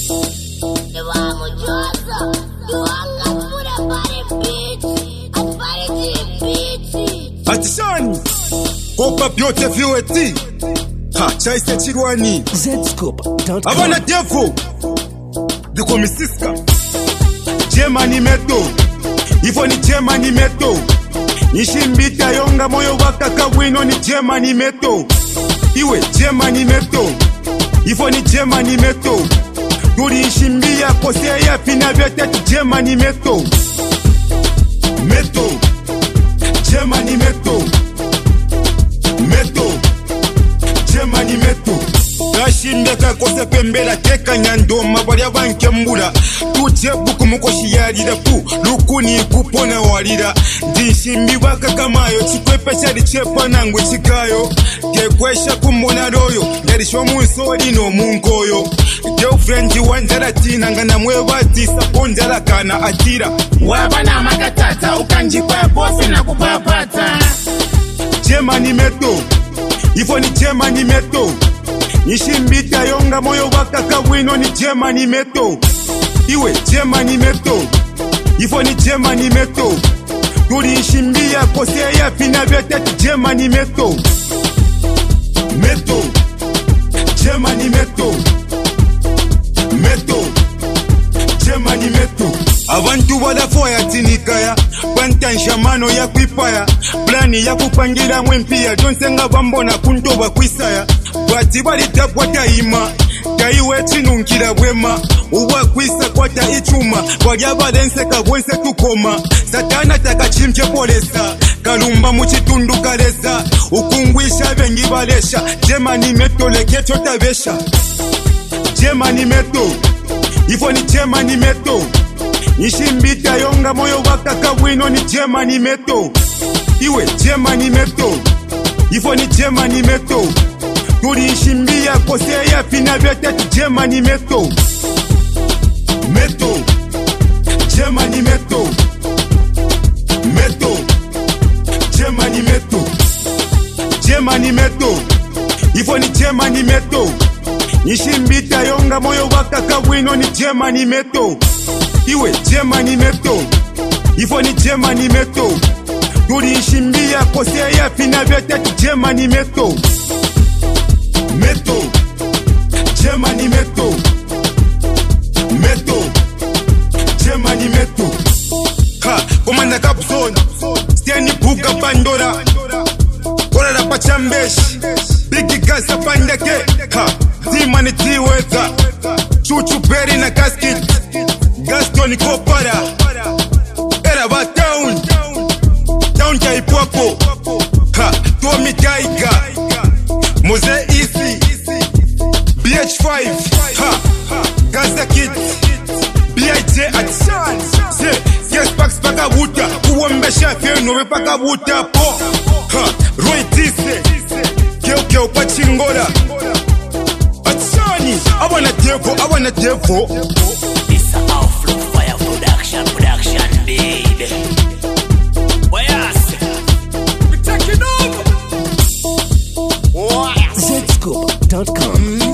Atishani Kopa byote viweti Ha, chaise chirwani Zscoop.com. Abana devo Diko misiska Jemani meto Ifo ni Jemani meto Nishimbita yonga moyo waka kawino ni Jemani meto Iwe Jemani meto Ifo ni Jemani meto Turi nishimbia kosea ya fina vyote Jemani meto Meto Jemani meto Meto Jemani meto Kashimbe kakose pembela teka nyandoma Walia wankembula Tute buku mukoshi yarira ku Lukuni kupona walira Dishimbi waka kamayo Chikwepe chari chepa nangu chikayo Kekwesha kumona royo Yarisho munsori no mungoyo Girlfriend wanjara tina Ngana mwewa tisa ponjara kana atira Wabana magatata ukanjipa bofi na kupapata Jemani meto Ifo ni Jemani meto Nishimbita yonga moyo waka kawino ni Jemani meto Iwe Jemani meto Ifo ni Jemani meto Turi nishimbia kosea ya fina vyote Jemani meto Meto Jemani meto Meto Jemani meto Abantu walafoya tinikaya Bantanshamano ya kwipaya Plani ya kupangira mwempia Jonsenga bambona kuntoba kwisaya Bati balitapwa taima Kaiwe chinunkira bwema Uwa kwisa kwata ichuma Wagya balenseka bwense tukoma Satana takachimche polesa Kalumba muchitundu kalesa Ukungwisha bengi balesha Jemani meto lekecho tabesha Jemani meto Ifo ni Jemani meto Nishimbita yonga moyo waka kawino ni Jemani meto Iwe Jemani meto Ifo ni Jemani meto Turi nishimbia kosea ya fina vyote Jemani meto Meto Jemani meto Meto Jemani meto Jemani meto Ifo ni Jemani meto Nishimbita yonga moyo waka kawino ni Jemani meto Iwe Jemani meto Ifo ni Jemani meto Turi nishimbia kosea ya fina vyote Jemani meto Meto Jemani meto Meto Jemani meto Ha, komanda Capson Steni Buga Pandora Kora la Pachambesh Bigi Gaza Pandeke Ha, Zimani Tiweza Chuchu Peri na Casket Gaston Kopara Era ba town Town Chaipwapo Ha, Tommy Taiga Mose Isi BH5 Ha, Gaza Kid BIJ Atsan Se, yes Pax paka wuta Kuwambe shafe nowe paka wuta po Ha, Roy Tise Keo Pachingora Atsani Awana Devo It's a Outflow Fire production baby. Zscoop.com.